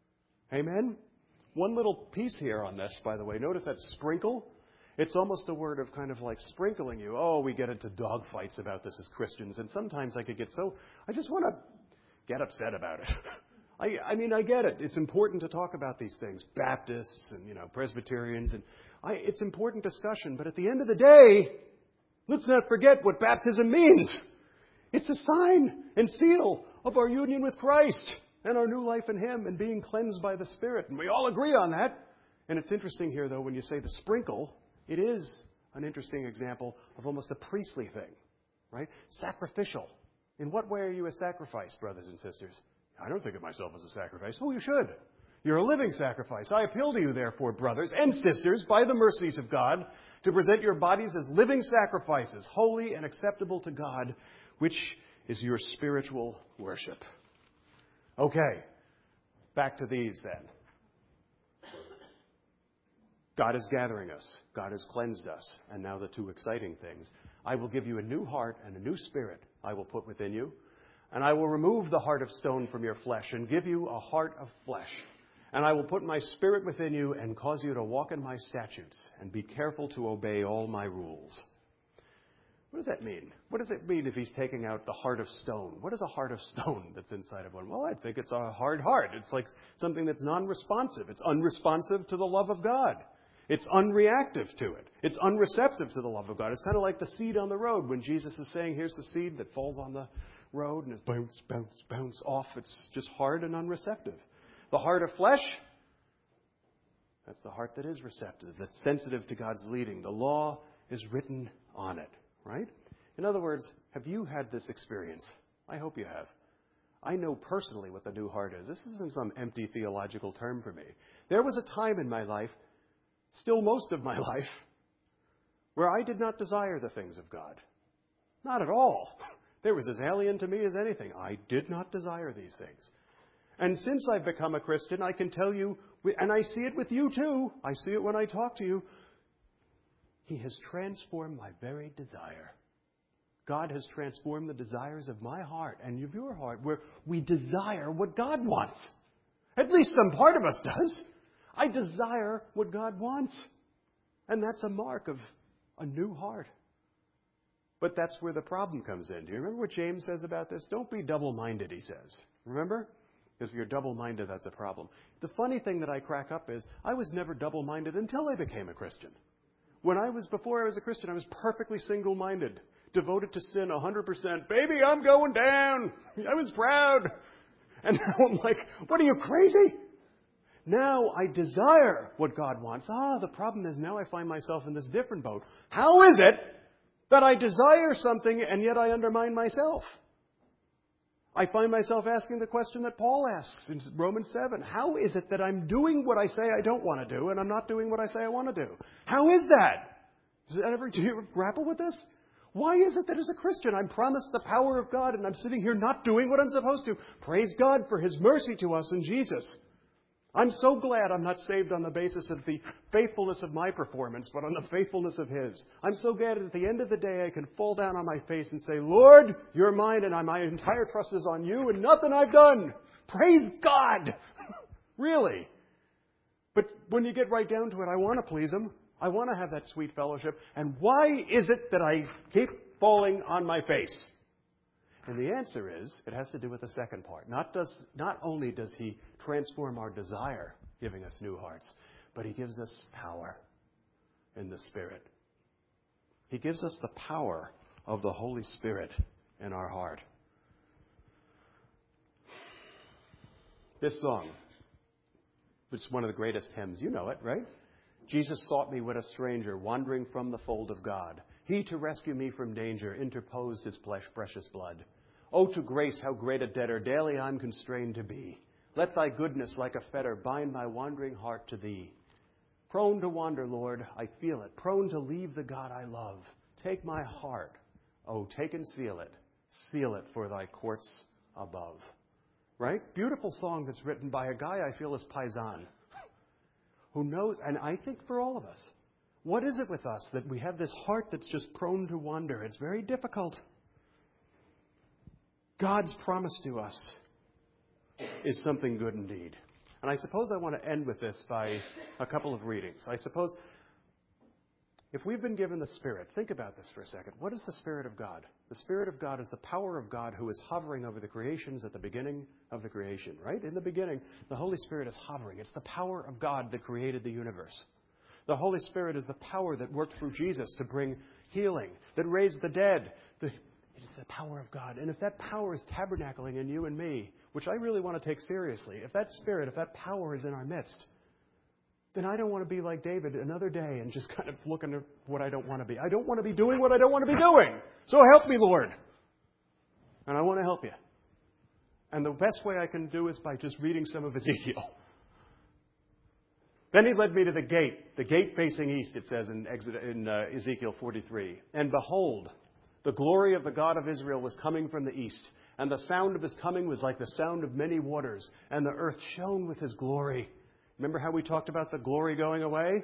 Amen? One little piece here on this, by the way. Notice that sprinkle. It's almost a word of kind of like sprinkling you. Oh, we get into dogfights about this as Christians. And sometimes I could get so, I just want to get upset about it. I, I mean, I get it. It's important to talk about these things. Baptists and, you know, Presbyterians. and I, It's important discussion. But at the end of the day, let's not forget what baptism means. It's a sign and seal of our union with Christ and our new life in Him and being cleansed by the Spirit. And we all agree on that. And it's interesting here, though, when you say the sprinkle, it is an interesting example of almost a priestly thing, right? Sacrificial. In what way are you a sacrifice, brothers and sisters? I don't think of myself as a sacrifice. Oh, you should. You're a living sacrifice. I appeal to you, therefore, brothers and sisters, by the mercies of God, to present your bodies as living sacrifices, holy and acceptable to God, which is your spiritual worship. Okay, back to these then. God is gathering us. God has cleansed us. And now the two exciting things. I will give you a new heart and a new spirit I will put within you. And I will remove the heart of stone from your flesh and give you a heart of flesh. And I will put my spirit within you and cause you to walk in my statutes and be careful to obey all my rules. What does that mean? What does it mean if he's taking out the heart of stone? What is a heart of stone that's inside of one? Well, I think it's a hard heart. It's like something that's non-responsive. It's unresponsive to the love of God. It's unreactive to it. It's unreceptive to the love of God. It's kind of like the seed on the road when Jesus is saying, here's the seed that falls on the road and it's bounce, bounce, bounce off. It's just hard and unreceptive. The heart of flesh, that's the heart that is receptive, that's sensitive to God's leading. The law is written on it. Right? In other words, have you had this experience? I hope you have. I know personally what the new heart is. This isn't some empty theological term for me. There was a time in my life, still most of my life, where I did not desire the things of God. Not at all. They was as alien to me as anything. I did not desire these things. And since I've become a Christian, I can tell you, and I see it with you too, I see it when I talk to you, He has transformed my very desire. God has transformed the desires of my heart and of your heart, where we desire what God wants. At least some part of us does. I desire what God wants. And that's a mark of a new heart. But that's where the problem comes in. Do you remember what James says about this? Don't be double-minded, he says. Remember? Because if you're double-minded, that's a problem. The funny thing that I crack up is I was never double-minded until I became a Christian. When I was, before I was a Christian, I was perfectly single-minded, devoted to sin one hundred percent. Baby, I'm going down. I was proud. And now I'm like, what are you, crazy? Now I desire what God wants. Ah, the problem is now I find myself in this different boat. How is it that I desire something and yet I undermine myself? I find myself asking the question that Paul asks in Romans seven. How is it that I'm doing what I say I don't want to do and I'm not doing what I say I want to do? How is that? Does that ever, do you ever grapple with this? Why is it that as a Christian I'm promised the power of God and I'm sitting here not doing what I'm supposed to? Praise God for His mercy to us in Jesus. I'm so glad I'm not saved on the basis of the faithfulness of my performance, but on the faithfulness of His. I'm so glad at the end of the day I can fall down on my face and say, Lord, you're mine and my entire trust is on you and nothing I've done. Praise God. Really. But when you get right down to it, I want to please Him. I want to have that sweet fellowship. And why is it that I keep falling on my face? And the answer is, it has to do with the second part. Not, does, not only does He transform our desire, giving us new hearts, but He gives us power in the Spirit. He gives us the power of the Holy Spirit in our heart. This song, which is one of the greatest hymns, you know it, right? Jesus sought me when a stranger, wandering from the fold of God. He, to rescue me from danger, interposed His precious blood. Oh, to grace, how great a debtor daily I'm constrained to be. Let Thy goodness, like a fetter, bind my wandering heart to Thee. Prone to wander, Lord, I feel it. Prone to leave the God I love. Take my heart, oh, take and seal it. Seal it for Thy courts above. Right? Beautiful song that's written by a guy I feel is Paisan, who knows, and I think for all of us, what is it with us that we have this heart that's just prone to wander? It's very difficult. God's promise to us is something good indeed. And I suppose I want to end with this by a couple of readings. I suppose if we've been given the Spirit, think about this for a second. What is the Spirit of God? The Spirit of God is the power of God who is hovering over the creations at the beginning of the creation, right? In the beginning, the Holy Spirit is hovering. It's the power of God that created the universe. The Holy Spirit is the power that worked through Jesus to bring healing, that raised the dead. The, it's the power of God. And if that power is tabernacling in you and me, which I really want to take seriously, if that Spirit, if that power is in our midst, then I don't want to be like David another day and just kind of looking at what I don't want to be. I don't want to be doing what I don't want to be doing. So help me, Lord. And I want to help you. And the best way I can do is by just reading some of Ezekiel. Then He led me to the gate, the gate facing east, it says in, Exod- in uh, Ezekiel forty-three. And behold, the glory of the God of Israel was coming from the east, and the sound of His coming was like the sound of many waters, and the earth shone with His glory. Remember how we talked about the glory going away?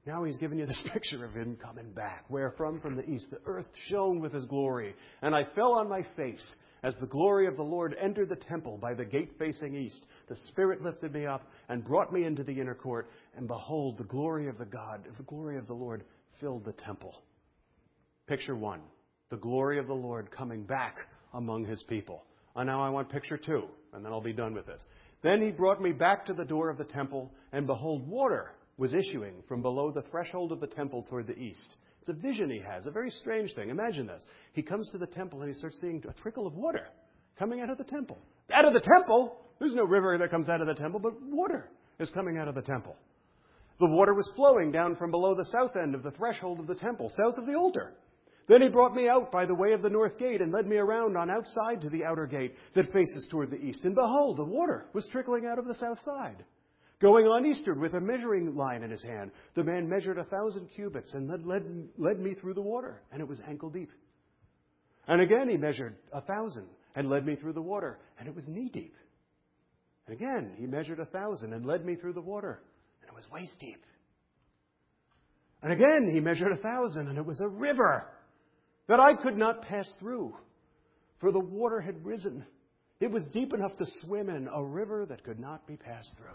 Now he's given you this picture of him coming back. Wherefrom? From the east. The earth shone with his glory. And I fell on my face as the glory of the Lord entered the temple by the gate facing east. The Spirit lifted me up and brought me into the inner court. And behold, the glory of the God, the glory of the Lord filled the temple. Picture one. The glory of the Lord coming back among his people. And now I want picture two, and then I'll be done with this. Then he brought me back to the door of the temple, and behold, water was issuing from below the threshold of the temple toward the east. It's a vision he has, a very strange thing. Imagine this. He comes to the temple and he starts seeing a trickle of water coming out of the temple. Out of the temple? There's no river that comes out of the temple, but water is coming out of the temple. The water was flowing down from below the south end of the threshold of the temple, south of the altar. Then he brought me out by the way of the north gate and led me around on outside to the outer gate that faces toward the east. And behold, the water was trickling out of the south side. Going on eastward with a measuring line in his hand, the man measured a thousand cubits and led, led, led me through the water, and it was ankle deep. And again he measured a thousand and led me through the water, and it was knee deep. And again he measured a thousand and led me through the water, and it was waist deep. And again he measured a thousand, and it was a river that I could not pass through, for the water had risen. It was deep enough to swim in, a river that could not be passed through.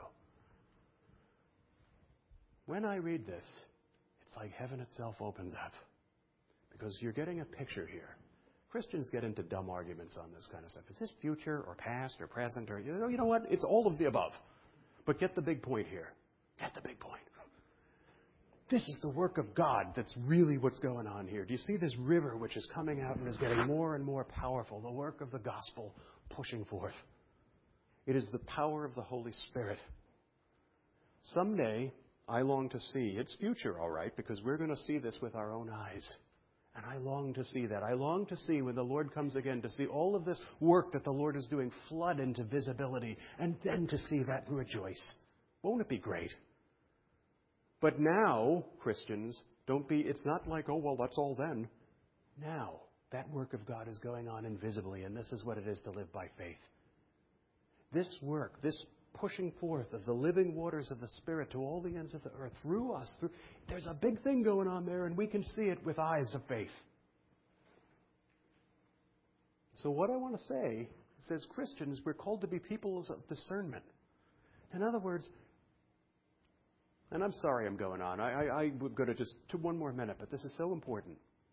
When I read this, it's like heaven itself opens up, because you're getting a picture here. Christians get into dumb arguments on this kind of stuff. Is this future or past or present or, you know, you know what? It's all of the above. But get the big point here. Get the big point. This is the work of God that's really what's going on here. Do you see this river which is coming out and is getting more and more powerful? The work of the gospel pushing forth. It is the power of the Holy Spirit. Someday, I long to see. It's future, all right, because we're going to see this with our own eyes. And I long to see that. I long to see when the Lord comes again, to see all of this work that the Lord is doing flood into visibility, and then to see that and rejoice. Won't it be great? But now, Christians, don't be, it's not like, oh, well, that's all then. Now, that work of God is going on invisibly, and this is what it is to live by faith. This work, this pushing forth of the living waters of the Spirit to all the ends of the earth, through us, through, there's a big thing going on there, and we can see it with eyes of faith. So what I want to say is, as Christians, we're called to be people of discernment. In other words, and I'm sorry I'm going on. I, I, I'm going to just to one more minute, but this is so important.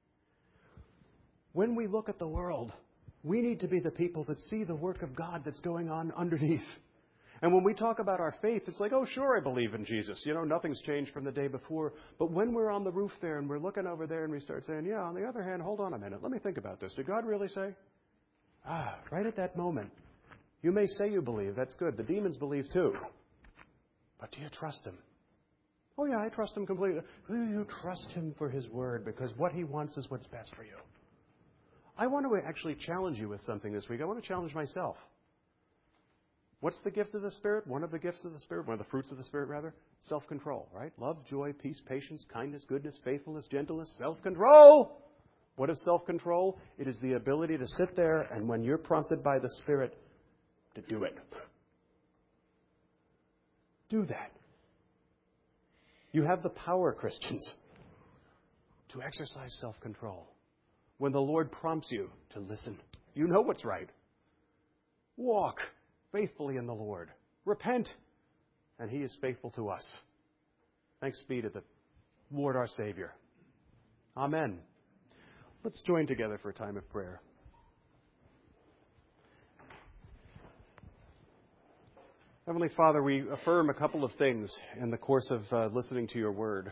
When we look at the world, we need to be the people that see the work of God that's going on underneath. And when we talk about our faith, it's like, oh, sure, I believe in Jesus. You know, nothing's changed from the day before. But when we're on the roof there and we're looking over there and we start saying, yeah, on the other hand, hold on a minute. Let me think about this. Did God really say? Ah, right at that moment, you may say you believe. That's good. The demons believe too. But do you trust Him? Oh, yeah, I trust Him completely. Do you trust Him for His word? Because what He wants is what's best for you. I want to actually challenge you with something this week. I want to challenge myself. What's the gift of the Spirit? One of the gifts of the Spirit, one of the fruits of the Spirit, rather? Self-control, right? Love, joy, peace, patience, kindness, goodness, faithfulness, gentleness, self-control. What is self-control? It is the ability to sit there and when you're prompted by the Spirit, to do it. Do that. You have the power, Christians, to exercise self-control. When the Lord prompts you to listen, you know what's right. Walk faithfully in the Lord. Repent, and He is faithful to us. Thanks be to the Lord our Savior. Amen. Let's join together for a time of prayer. Heavenly Father, we affirm a couple of things in the course of uh, listening to your word.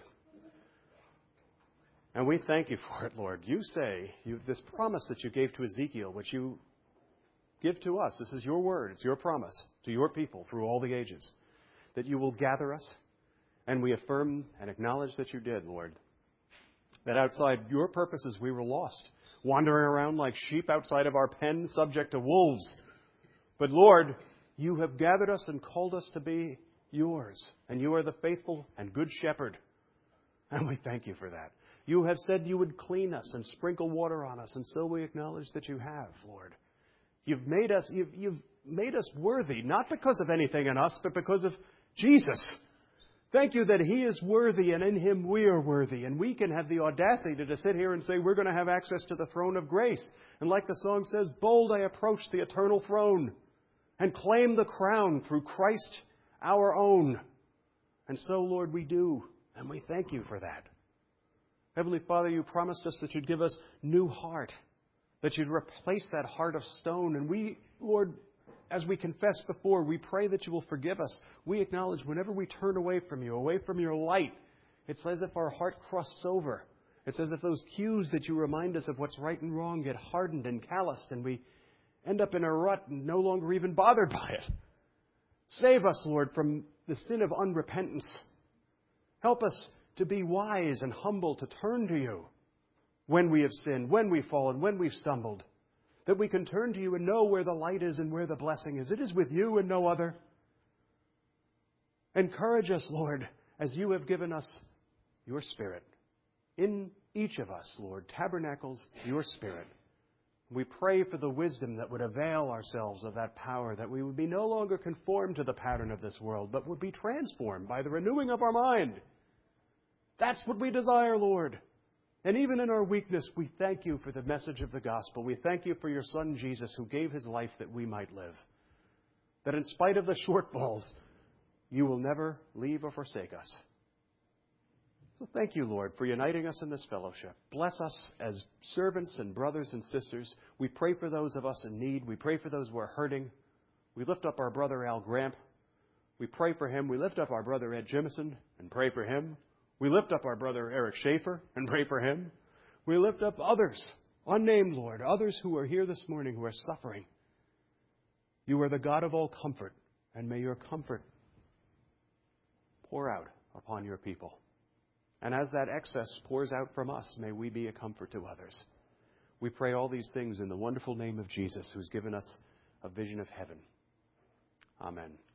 And we thank you for it, Lord. You say, you, this promise that you gave to Ezekiel, which you give to us, this is your word, it's your promise to your people through all the ages, that you will gather us, and we affirm and acknowledge that you did, Lord. That outside your purposes we were lost, wandering around like sheep outside of our pen, subject to wolves. But Lord, you have gathered us and called us to be yours, and you are the faithful and good shepherd. And we thank you for that. You have said you would clean us and sprinkle water on us, and so we acknowledge that you have, Lord. You've made us, you've, you've made us worthy, not because of anything in us, but because of Jesus. Thank you that He is worthy and in Him we are worthy. And we can have the audacity to, to sit here and say we're going to have access to the throne of grace. And like the song says, bold I approach the eternal throne and claim the crown through Christ our own. And so, Lord, we do. And we thank you for that. Heavenly Father, you promised us that you'd give us new heart, that you'd replace that heart of stone. And we, Lord, as we confessed before, we pray that you will forgive us. We acknowledge whenever we turn away from you, away from your light, it's as if our heart crusts over. It's as if those cues that you remind us of what's right and wrong get hardened and calloused, and we end up in a rut and no longer even bothered by it. Save us, Lord, from the sin of unrepentance. Help us to be wise and humble, to turn to you when we have sinned, when we've fallen, when we've stumbled. That we can turn to you and know where the light is and where the blessing is. It is with you and no other. Encourage us, Lord, as you have given us your Spirit. In each of us, Lord, tabernacles your Spirit. We pray for the wisdom that would avail ourselves of that power, that we would be no longer conformed to the pattern of this world, but would be transformed by the renewing of our mind. That's what we desire, Lord. And even in our weakness, we thank you for the message of the gospel. We thank you for your Son, Jesus, who gave his life that we might live. That in spite of the shortfalls, you will never leave or forsake us. So thank you, Lord, for uniting us in this fellowship. Bless us as servants and brothers and sisters. We pray for those of us in need. We pray for those who are hurting. We lift up our brother Al Gramp. We pray for him. We lift up our brother Ed Jimison and pray for him. We lift up our brother Eric Schaefer and pray for him. We lift up others, unnamed, Lord, others who are here this morning who are suffering. You are the God of all comfort, and may your comfort pour out upon your people. And as that excess pours out from us, may we be a comfort to others. We pray all these things in the wonderful name of Jesus, who's given us a vision of heaven. Amen.